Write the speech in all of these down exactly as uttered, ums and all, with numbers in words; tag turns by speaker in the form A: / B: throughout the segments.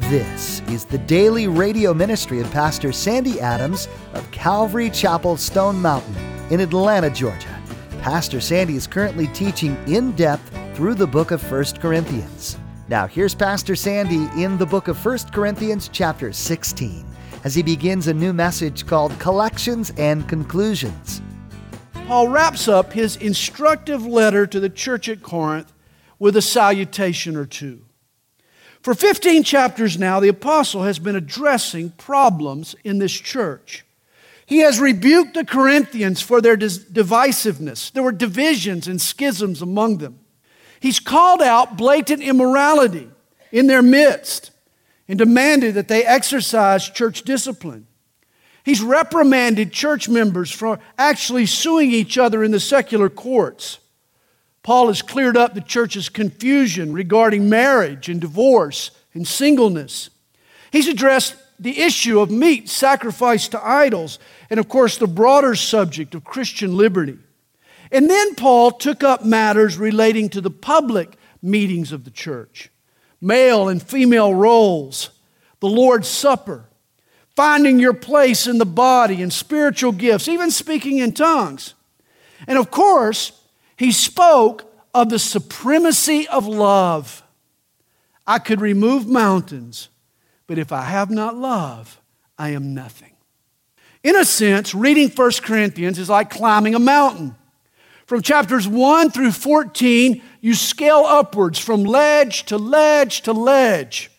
A: This is the daily radio ministry of Pastor Sandy Adams of Calvary Chapel, Stone Mountain in Atlanta, Georgia. Pastor Sandy is currently teaching in depth through the book of First Corinthians. Now here's Pastor Sandy in the book of First Corinthians chapter sixteen as he begins a new message called Collections and Conclusions.
B: Paul wraps up his instructive letter to the church at Corinth with a salutation or two. For fifteen chapters now, the apostle has been addressing problems in this church. He has rebuked the Corinthians for their divisiveness. There were divisions and schisms among them. He's called out blatant immorality in their midst and demanded that they exercise church discipline. He's reprimanded church members for actually suing each other in the secular courts. Paul has cleared up the church's confusion regarding marriage and divorce and singleness. He's addressed the issue of meat sacrificed to idols and, of course, the broader subject of Christian liberty. And then Paul took up matters relating to the public meetings of the church, male and female roles, the Lord's Supper, finding your place in the body and spiritual gifts, even speaking in tongues. And, of course, he spoke of the supremacy of love. I could remove mountains, but if I have not love, I am nothing. In a sense, reading First Corinthians is like climbing a mountain. From chapters one through fourteen, you scale upwards from ledge to ledge to ledge.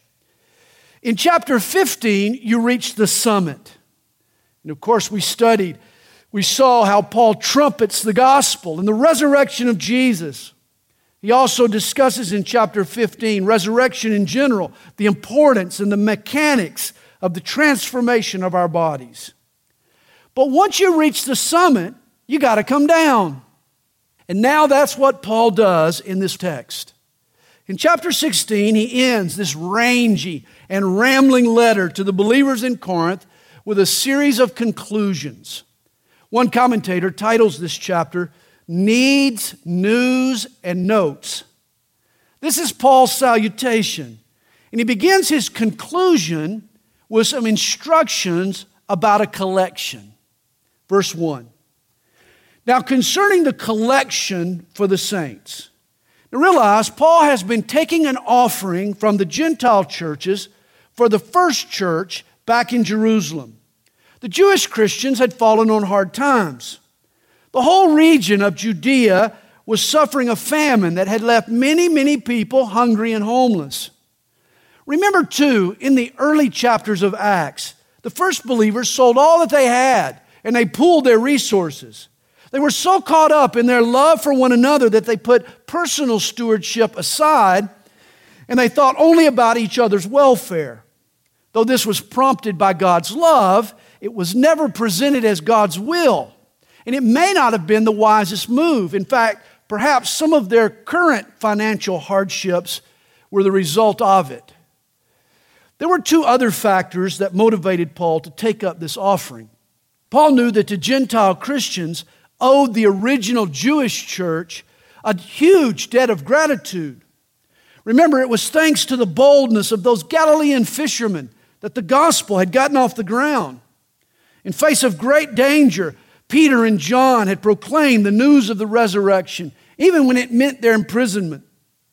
B: In chapter fifteen, you reach the summit. And of course, we studied We saw how Paul trumpets the gospel and the resurrection of Jesus. He also discusses in chapter fifteen, resurrection in general, the importance and the mechanics of the transformation of our bodies. But once you reach the summit, you got to come down. And now that's what Paul does in this text. In chapter sixteen, he ends this rangy and rambling letter to the believers in Corinth with a series of conclusions. One commentator titles this chapter, Needs, News, and Notes. This is Paul's salutation, and he begins his conclusion with some instructions about a collection. Verse one. Now concerning the collection for the saints. Now realize Paul has been taking an offering from the Gentile churches for the first church back in Jerusalem. The Jewish Christians had fallen on hard times. The whole region of Judea was suffering a famine that had left many, many people hungry and homeless. Remember, too, in the early chapters of Acts, the first believers sold all that they had and they pooled their resources. They were so caught up in their love for one another that they put personal stewardship aside and they thought only about each other's welfare. Though this was prompted by God's love, it was never presented as God's will, and it may not have been the wisest move. In fact, perhaps some of their current financial hardships were the result of it. There were two other factors that motivated Paul to take up this offering. Paul knew that the Gentile Christians owed the original Jewish church a huge debt of gratitude. Remember, it was thanks to the boldness of those Galilean fishermen that the gospel had gotten off the ground. In face of great danger, Peter and John had proclaimed the news of the resurrection, even when it meant their imprisonment.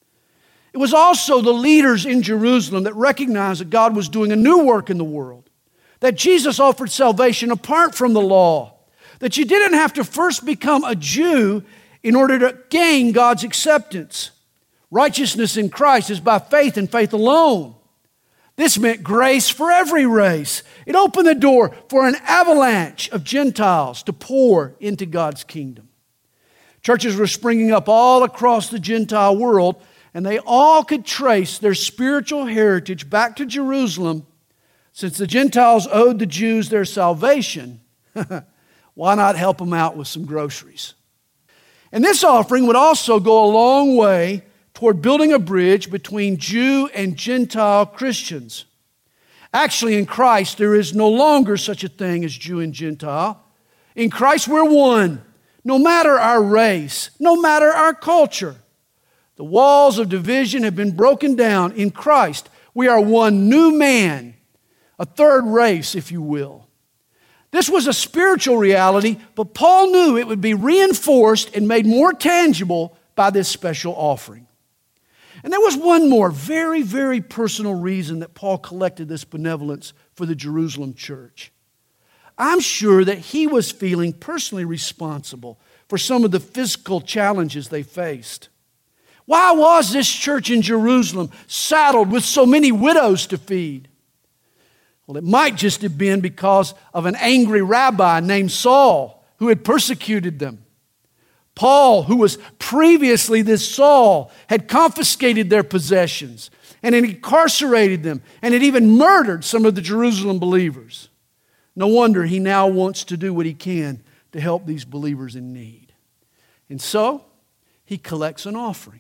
B: It was also the leaders in Jerusalem that recognized that God was doing a new work in the world, that Jesus offered salvation apart from the law, that you didn't have to first become a Jew in order to gain God's acceptance. Righteousness in Christ is by faith and faith alone. This meant grace for every race. It opened the door for an avalanche of Gentiles to pour into God's kingdom. Churches were springing up all across the Gentile world, and they all could trace their spiritual heritage back to Jerusalem. Since the Gentiles owed the Jews their salvation, why not help them out with some groceries? And this offering would also go a long way toward building a bridge between Jew and Gentile Christians. Actually, in Christ, there is no longer such a thing as Jew and Gentile. In Christ, we're one, no matter our race, no matter our culture. The walls of division have been broken down in Christ. We are one new man, a third race, if you will. This was a spiritual reality, but Paul knew it would be reinforced and made more tangible by this special offering. And there was one more very, very personal reason that Paul collected this benevolence for the Jerusalem church. I'm sure that he was feeling personally responsible for some of the physical challenges they faced. Why was this church in Jerusalem saddled with so many widows to feed? Well, it might just have been because of an angry rabbi named Saul who had persecuted them. Paul, who was previously this Saul, had confiscated their possessions and had incarcerated them and had even murdered some of the Jerusalem believers. No wonder he now wants to do what he can to help these believers in need. And so, he collects an offering.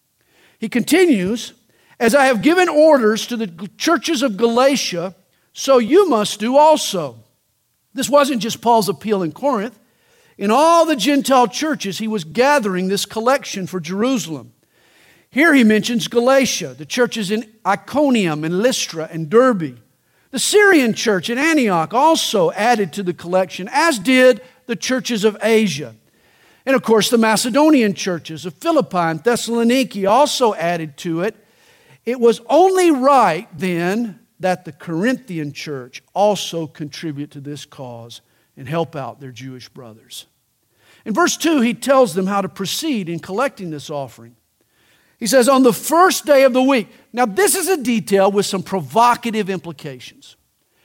B: He continues, "As I have given orders to the churches of Galatia, so you must do also." This wasn't just Paul's appeal in Corinth. In all the Gentile churches, he was gathering this collection for Jerusalem. Here he mentions Galatia, the churches in Iconium and Lystra and Derbe. The Syrian church in Antioch also added to the collection, as did the churches of Asia. And of course, the Macedonian churches of Philippi and Thessaloniki also added to it. It was only right then that the Corinthian church also contribute to this cause and help out their Jewish brothers. In verse two, he tells them how to proceed in collecting this offering. He says, on the first day of the week. Now, this is a detail with some provocative implications.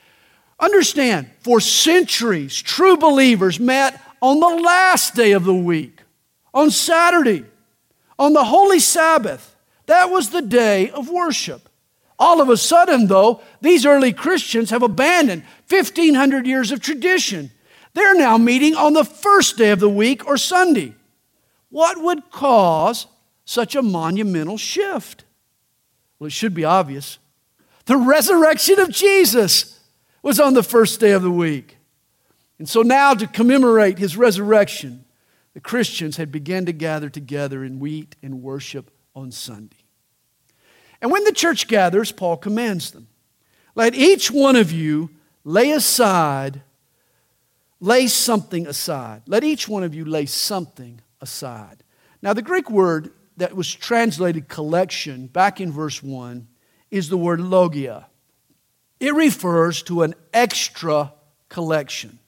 B: Understand, for centuries, true believers met on the last day of the week, on Saturday, on the Holy Sabbath. That was the day of worship. All of a sudden, though, these early Christians have abandoned fifteen hundred years of tradition. They're now meeting on the first day of the week or Sunday. What would cause such a monumental shift? Well, it should be obvious. The resurrection of Jesus was on the first day of the week. And so now, to commemorate his resurrection, the Christians had begun to gather together and meet and worship on Sunday. And when the church gathers, Paul commands them, let each one of you lay aside, lay something aside. Let each one of you lay something aside. Now, the Greek word that was translated collection back in verse one is the word logia. It refers to an extra collection.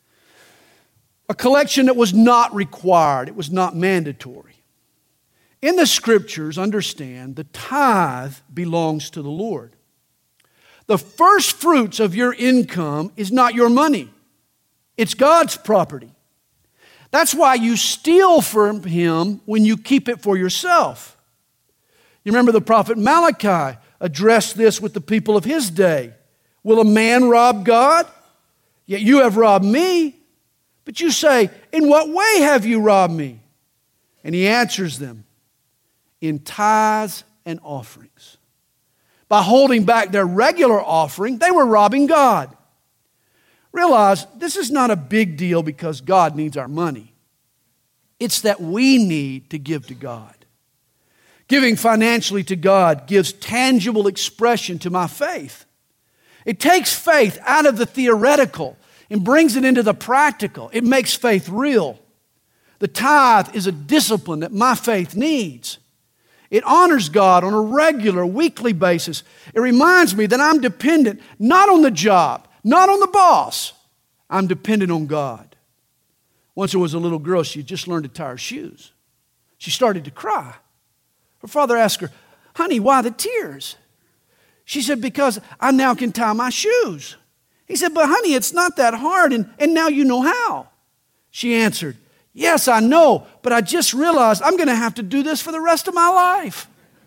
B: A collection that was not required. It was not mandatory. In the Scriptures, understand, the tithe belongs to the Lord. The first fruits of your income is not your money. It's God's property. That's why you steal from Him when you keep it for yourself. You remember the prophet Malachi addressed this with the people of his day. Will a man rob God? Yet you have robbed me. But you say, in what way have you robbed me? And he answers them, in tithes and offerings. By holding back their regular offering, they were robbing God. Realize this is not a big deal because God needs our money. It's that we need to give to God. Giving financially to God gives tangible expression to my faith. It takes faith out of the theoretical and brings it into the practical. It makes faith real. The tithe is a discipline that my faith needs. It honors God on a regular, weekly basis. It reminds me that I'm dependent not on the job, not on the boss. I'm dependent on God. Once there was a little girl, she had just learned to tie her shoes. She started to cry. Her father asked her, honey, why the tears? She said, because I now can tie my shoes. He said, but honey, it's not that hard, and, and now you know how. She answered, yes, I know, but I just realized I'm going to have to do this for the rest of my life.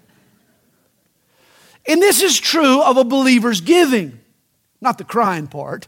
B: And this is true of a believer's giving, not the crying part,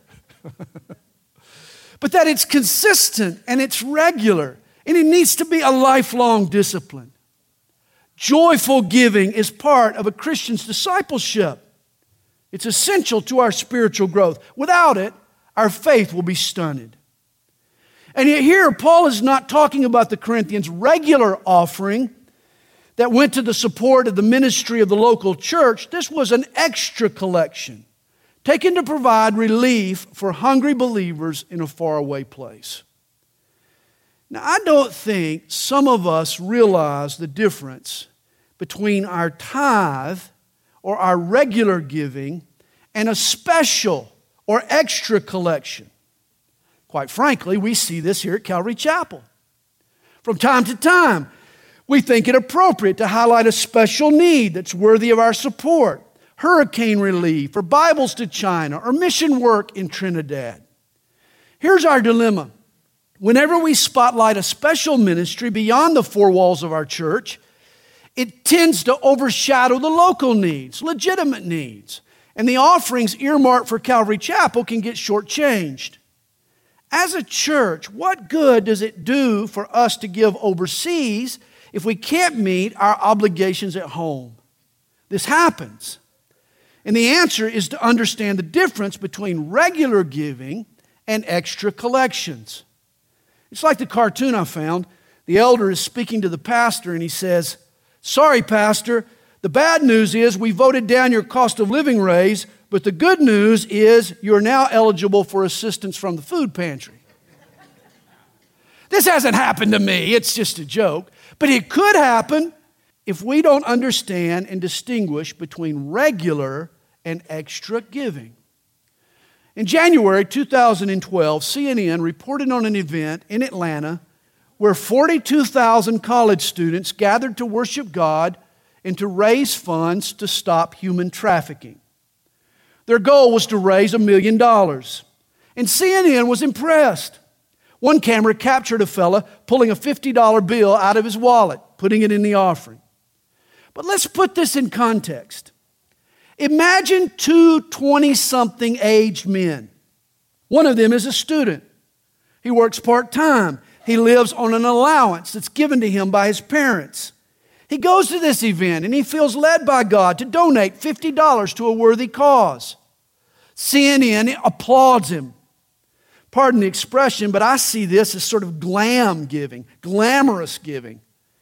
B: but that it's consistent and it's regular, and it needs to be a lifelong discipline. Joyful giving is part of a Christian's discipleship. It's essential to our spiritual growth. Without it, our faith will be stunted. And yet here, Paul is not talking about the Corinthians' regular offering. that went to the support of the ministry of the local church, this was an extra collection taken to provide relief for hungry believers in a faraway place. Now, I don't think some of us realize the difference between our tithe or our regular giving and a special or extra collection. Quite frankly, we see this here at Calvary Chapel. From time to time, we think it appropriate to highlight a special need that's worthy of our support. Hurricane relief, or Bibles to China, or mission work in Trinidad. Here's our dilemma. Whenever we spotlight a special ministry beyond the four walls of our church, it tends to overshadow the local needs, legitimate needs, and the offerings earmarked for Calvary Chapel can get shortchanged. As a church, what good does it do for us to give overseas if we can't meet our obligations at home? This happens. And the answer is to understand the difference between regular giving and extra collections. It's like the cartoon I found. The elder is speaking to the pastor and he says, "Sorry, pastor, the bad news is we voted down your cost of living raise, but the good news is you're now eligible for assistance from the food pantry." This hasn't happened to me. It's just a joke. But it could happen if we don't understand and distinguish between regular and extra giving. In January two thousand twelve, C N N reported on an event in Atlanta where forty-two thousand college students gathered to worship God and to raise funds to stop human trafficking. Their goal was to raise a million dollars. And C N N was impressed. One camera captured a fella pulling a fifty dollar bill out of his wallet, putting it in the offering. But let's put this in context. Imagine two twenty-something aged men. One of them is a student. He works part-time. He lives on an allowance that's given to him by his parents. He goes to this event and he feels led by God to donate fifty dollars to a worthy cause. C N N applauds him. Pardon the expression, but I see this as sort of glam giving, glamorous giving.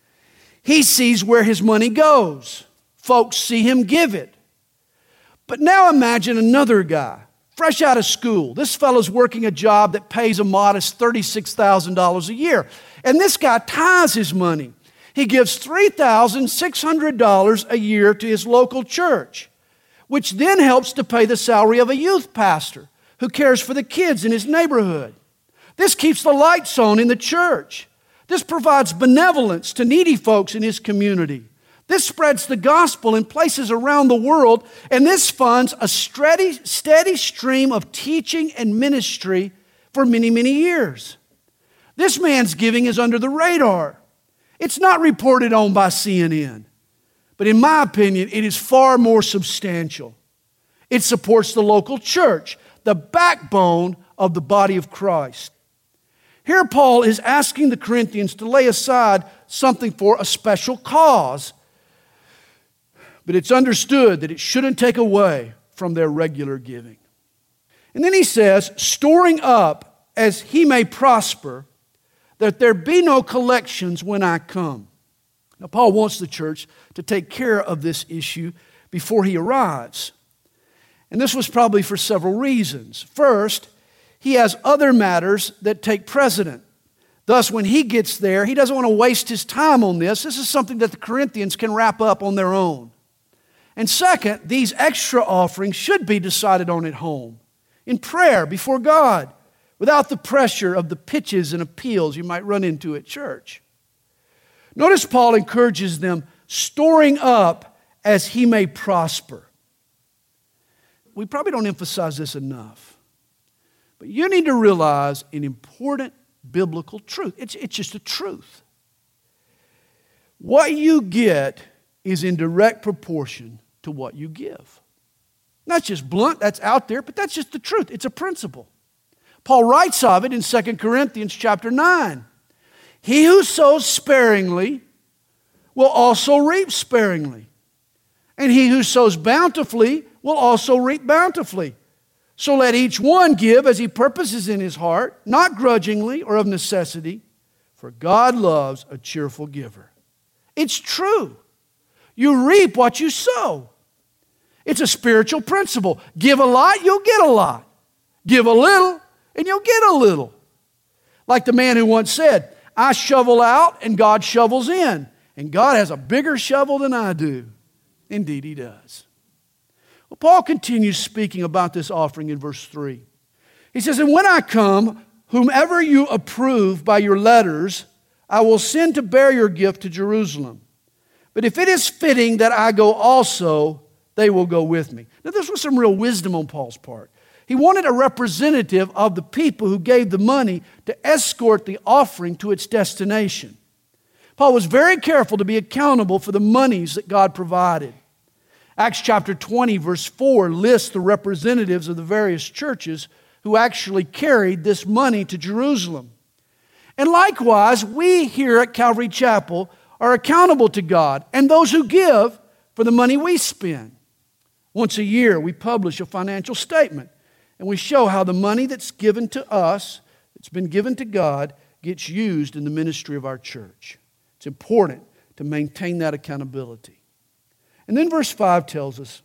B: He sees where his money goes. Folks see him give it. But now imagine another guy, fresh out of school. This fellow's working a job that pays a modest thirty-six thousand dollars a year. And this guy tithes his money. He gives three thousand six hundred dollars a year to his local church, which then helps to pay the salary of a youth pastor who cares for the kids in his neighborhood. This keeps the lights on in the church. This provides benevolence to needy folks in his community. This spreads the gospel in places around the world, and this funds a steady, steady stream of teaching and ministry for many, many years. This man's giving is under the radar. It's not reported on by C N N, but in my opinion, it is far more substantial. It supports the local church, the backbone of the body of Christ. Here Paul is asking the Corinthians to lay aside something for a special cause, but it's understood that it shouldn't take away from their regular giving. And then he says, storing up as he may prosper, that there be no collections when I come. Now, Paul wants the church to take care of this issue before he arrives. And this was probably for several reasons. First, he has other matters that take precedent. Thus, when he gets there, he doesn't want to waste his time on this. This is something that the Corinthians can wrap up on their own. And second, these extra offerings should be decided on at home, in prayer before God, without the pressure of the pitches and appeals you might run into at church. Notice Paul encourages them, storing up as he may prosper. We probably don't emphasize this enough, but you need to realize an important biblical truth. It's, it's just a truth. What you get is in direct proportion to what you give. Not just blunt, that's out there, but that's just the truth. It's a principle. Paul writes of it in Second Corinthians chapter nine. He who sows sparingly will also reap sparingly. And he who sows bountifully will also reap bountifully. So let each one give as he purposes in his heart, not grudgingly or of necessity, for God loves a cheerful giver. It's true. You reap what you sow. It's a spiritual principle. Give a lot, you'll get a lot. Give a little, and you'll get a little. Like the man who once said, I shovel out and God shovels in. And God has a bigger shovel than I do. Indeed, He does. Well, Paul continues speaking about this offering in verse three. He says, and when I come, whomever you approve by your letters, I will send to bear your gift to Jerusalem. But if it is fitting that I go also, they will go with me. Now, this was some real wisdom on Paul's part. He wanted a representative of the people who gave the money to escort the offering to its destination. Paul was very careful to be accountable for the monies that God provided. Acts chapter twenty, verse four lists the representatives of the various churches who actually carried this money to Jerusalem. And likewise, we here at Calvary Chapel are accountable to God and those who give for the money we spend. Once a year, we publish a financial statement, and we show how the money that's given to us, that's been given to God, gets used in the ministry of our church. It's important to maintain that accountability. And then verse five tells us,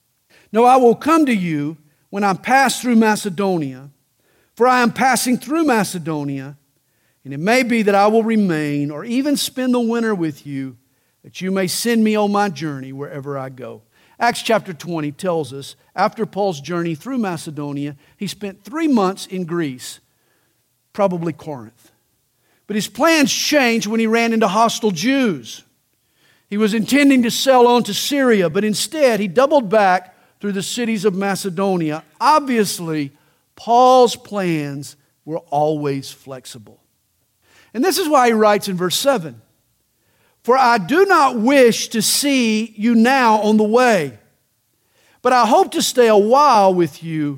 B: no, I will come to you when I pass through Macedonia, for I am passing through Macedonia, and it may be that I will remain or even spend the winter with you, that you may send me on my journey wherever I go. Acts chapter twenty tells us, after Paul's journey through Macedonia, he spent three months in Greece, probably Corinth. But his plans changed when he ran into hostile Jews. He was intending to sail on to Syria, but instead he doubled back through the cities of Macedonia. Obviously, Paul's plans were always flexible. And this is why he writes in verse seven, for I do not wish to see you now on the way, but I hope to stay a while with you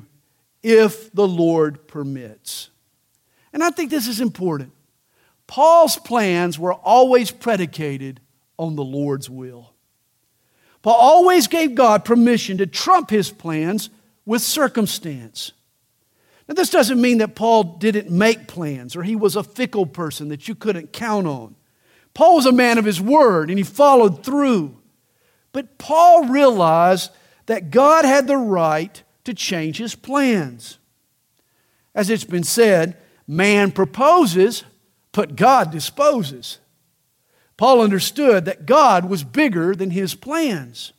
B: if the Lord permits. And I think this is important. Paul's plans were always predicated on the Lord's will. Paul always gave God permission to trump his plans with circumstance. Now, this doesn't mean that Paul didn't make plans or he was a fickle person that you couldn't count on. Paul was a man of his word and he followed through. But Paul realized that God had the right to change his plans. As it's been said, man proposes, but God disposes. Paul understood that God was bigger than his plans.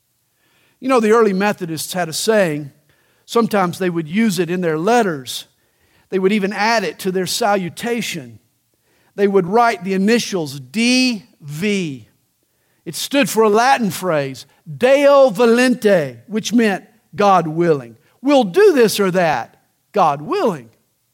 B: You know, the early Methodists had a saying. Sometimes they would use it in their letters. They would even add it to their salutation. They would write the initials D V. It stood for a Latin phrase, Deo volente, which meant God willing. We'll do this or that, God willing.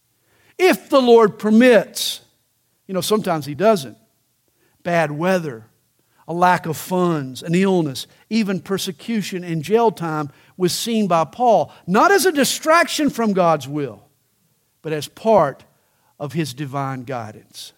B: If the Lord permits. You know, sometimes He doesn't. Bad weather, a lack of funds, an illness, even persecution and jail time was seen by Paul, not as a distraction from God's will, but as part of His divine guidance.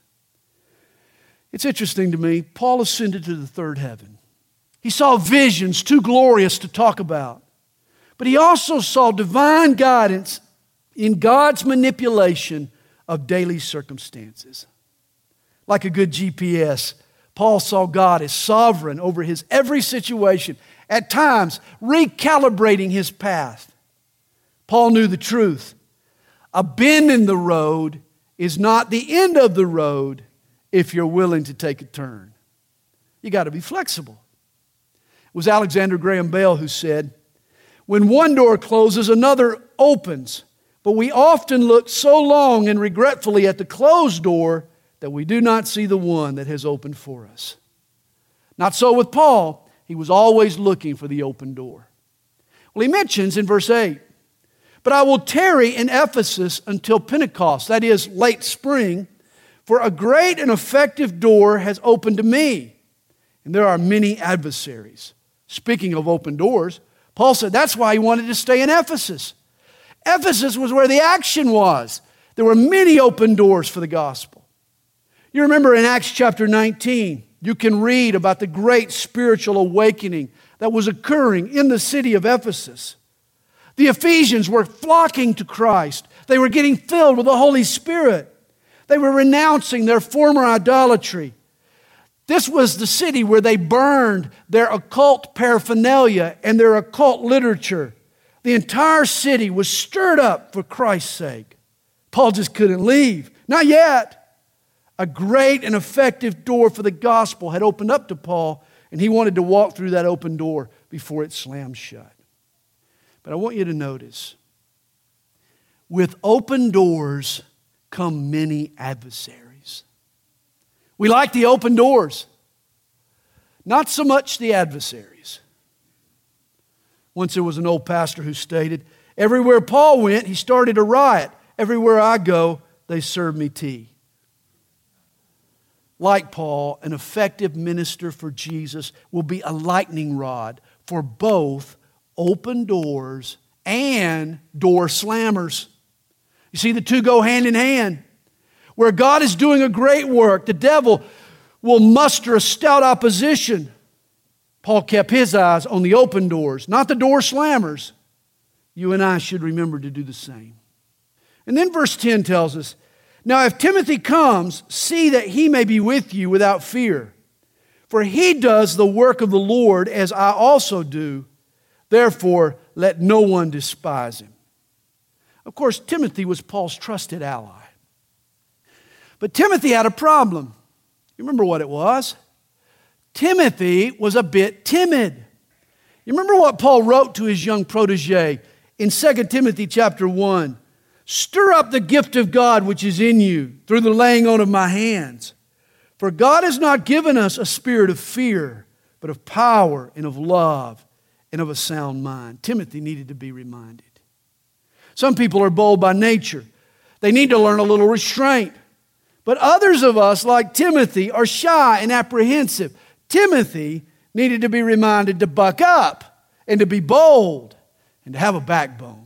B: It's interesting to me, Paul ascended to the third heaven. He saw visions too glorious to talk about, but he also saw divine guidance in God's manipulation of daily circumstances. Like a good G P S, Paul saw God as sovereign over his every situation, at times recalibrating his path. Paul knew the truth. A bend in the road is not the end of the road if you're willing to take a turn. You got to be flexible. It was Alexander Graham Bell who said, when one door closes, another opens. But we often look so long and regretfully at the closed door that we do not see the one that has opened for us. Not so with Paul. He was always looking for the open door. Well, he mentions in verse eight, but I will tarry in Ephesus until Pentecost, that is, late spring, for a great and effective door has opened to me, and there are many adversaries. Speaking of open doors, Paul said that's why he wanted to stay in Ephesus. Ephesus was where the action was. There were many open doors for the gospel. You remember in Acts chapter nineteen, you can read about the great spiritual awakening that was occurring in the city of Ephesus. The Ephesians were flocking to Christ. They were getting filled with the Holy Spirit. They were renouncing their former idolatry. This was the city where they burned their occult paraphernalia and their occult literature. The entire city was stirred up for Christ's sake. Paul just couldn't leave. Not yet. A great and effective door for the gospel had opened up to Paul, and he wanted to walk through that open door before it slammed shut. But I want you to notice, with open doors come many adversaries. We like the open doors, not so much the adversaries. Once there was an old pastor who stated, everywhere Paul went, he started a riot. Everywhere I go, they serve me tea. Like Paul, an effective minister for Jesus will be a lightning rod for both open doors and door slammers. You see, the two go hand in hand. Where God is doing a great work, the devil will muster a stout opposition. Paul kept his eyes on the open doors, not the door slammers. You and I should remember to do the same. And then verse ten tells us, now if Timothy comes, see that he may be with you without fear. For he does the work of the Lord as I also do. Therefore, let no one despise him. Of course, Timothy was Paul's trusted ally. But Timothy had a problem. You remember what it was? Timothy was a bit timid. You remember what Paul wrote to his young protege in Second Timothy chapter one? Stir up the gift of God which is in you through the laying on of my hands. For God has not given us a spirit of fear, but of power and of love and of a sound mind. Timothy needed to be reminded. Some people are bold by nature. They need to learn a little restraint. But others of us, like Timothy, are shy and apprehensive. Timothy needed to be reminded to buck up and to be bold and to have a backbone.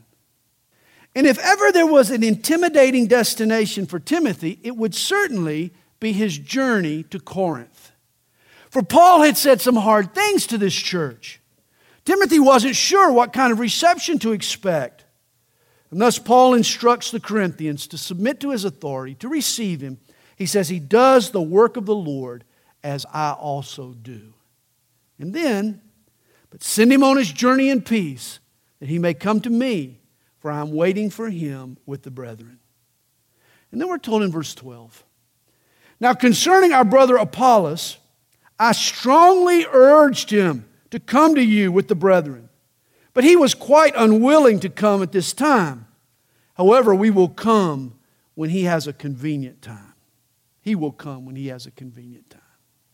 B: And if ever there was an intimidating destination for Timothy, it would certainly be his journey to Corinth. For Paul had said some hard things to this church. Timothy wasn't sure what kind of reception to expect. And thus Paul instructs the Corinthians to submit to his authority, to receive him. He says he does the work of the Lord as I also do. And then, but send him on his journey in peace, that he may come to me, for I am waiting for him with the brethren. And then we're told in verse twelve, now concerning our brother Apollos, I strongly urged him to come to you with the brethren, but he was quite unwilling to come at this time. However, we will come when he has a convenient time. He will come when he has a convenient time.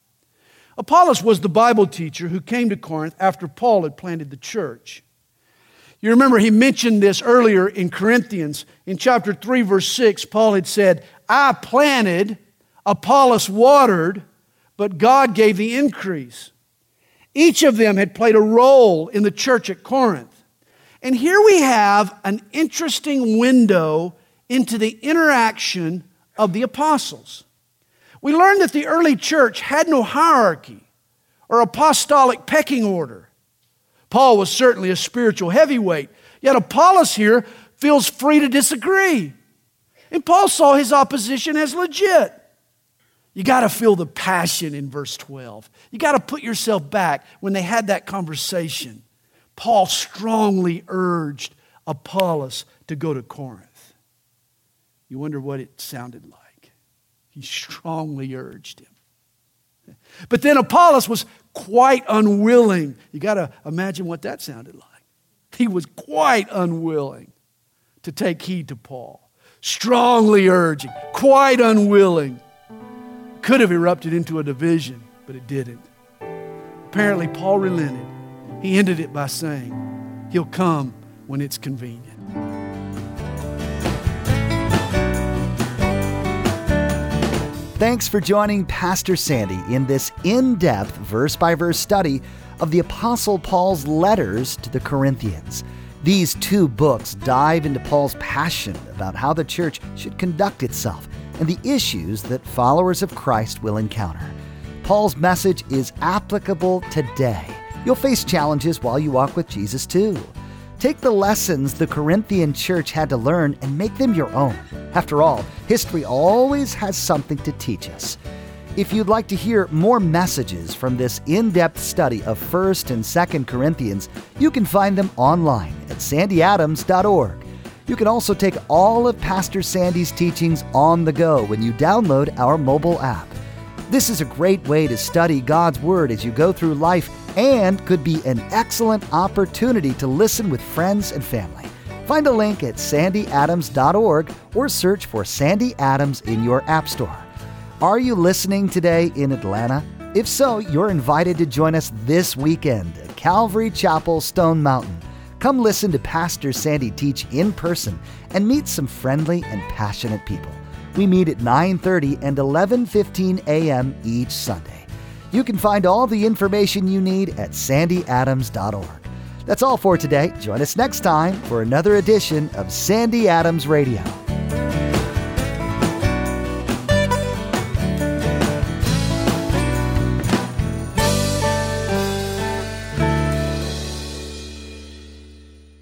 B: Apollos was the Bible teacher who came to Corinth after Paul had planted the church. You remember he mentioned this earlier in Corinthians. In chapter three, verse six, Paul had said, I planted, Apollos watered, but God gave the increase. Each of them had played a role in the church at Corinth. And here we have an interesting window into the interaction of the apostles. We learn that the early church had no hierarchy or apostolic pecking order. Paul was certainly a spiritual heavyweight, yet Apollos here feels free to disagree. And Paul saw his opposition as legit. You got to feel the passion in verse twelve. You got to put yourself back when they had that conversation. Paul strongly urged Apollos to go to Corinth. You wonder what it sounded like. He strongly urged him. But then Apollos was quite unwilling. You got to imagine what that sounded like. He was quite unwilling to take heed to Paul. Strongly urging, quite unwilling. Could have erupted into a division, but it didn't. Apparently, Paul relented. He ended it by saying, he'll come when it's convenient.
A: Thanks for joining Pastor Sandy in this in-depth, verse-by-verse study of the Apostle Paul's letters to the Corinthians. These two books dive into Paul's passion about how the church should conduct itself and the issues that followers of Christ will encounter. Paul's message is applicable today. You'll face challenges while you walk with Jesus too. Take the lessons the Corinthian church had to learn and make them your own. After all, history always has something to teach us. If you'd like to hear more messages from this in-depth study of First and Second Corinthians, you can find them online at sandy adams dot org. You can also take all of Pastor Sandy's teachings on the go when you download our mobile app. This is a great way to study God's Word as you go through life and could be an excellent opportunity to listen with friends and family. Find a link at sandy adams dot org or search for Sandy Adams in your app store. Are you listening today in Atlanta? If so, you're invited to join us this weekend at Calvary Chapel, Stone Mountain. Come listen to Pastor Sandy teach in person and meet some friendly and passionate people. We meet at nine thirty and eleven fifteen a.m. each Sunday. You can find all the information you need at sandy adams dot org. That's all for today. Join us next time for another edition of Sandy Adams Radio.